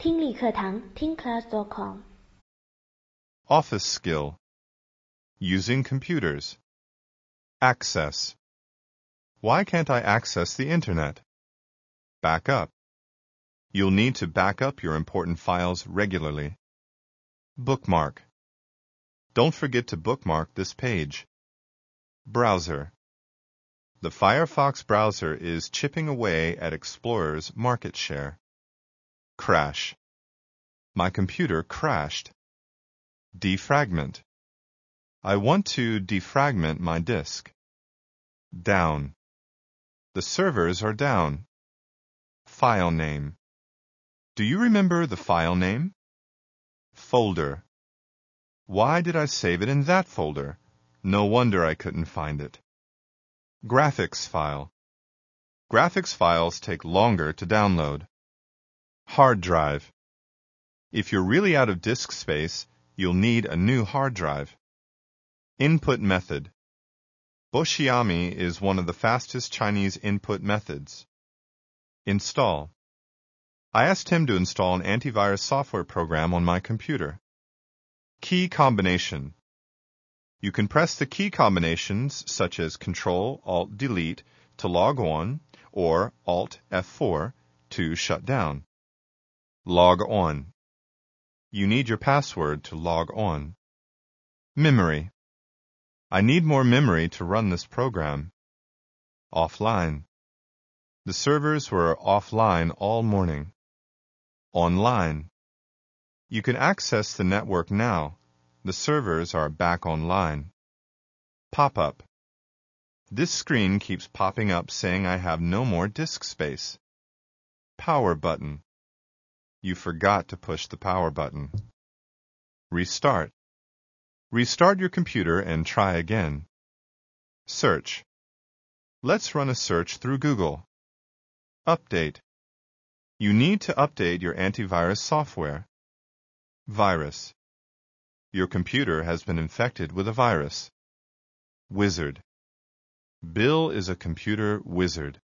听力课堂听class.com Office skill. Using computers. Access. Why can't I access the Internet? Back up. You'll need to back up your important files regularly. Bookmark. Don't forget to bookmark this page. Browser. The Firefox browser is chipping away at Explorer's market share. Crash. My computer crashed. Defragment. I want to defragment my disk. Down. The servers are down. File name. Do you remember the file name? Folder. Why did I save it in that folder? No wonder I couldn't find it. Graphics file. Graphics files take longer to download. Hard drive. If you're really out of disk space, you'll need a new hard drive. Input method. Boxiami is one of the fastest Chinese input methods. Install. I asked him to install an antivirus software program on my computer. Key combination. You can press the key combinations such as Ctrl-Alt-Delete to log on or Alt-F4 to shut down. Log on. You need your password to log on. Memory. I need more memory to run this program. Offline. The servers were offline all morning. Online. You can access the network now. The servers are back online. Pop-up. This screen keeps popping up saying I have no more disk space. Power button. You forgot to push the power button. Restart. Restart your computer and try again. Search. Let's run a search through Google. Update. You need to update your antivirus software. Virus. Your computer has been infected with a virus. Wizard. Bill is a computer wizard.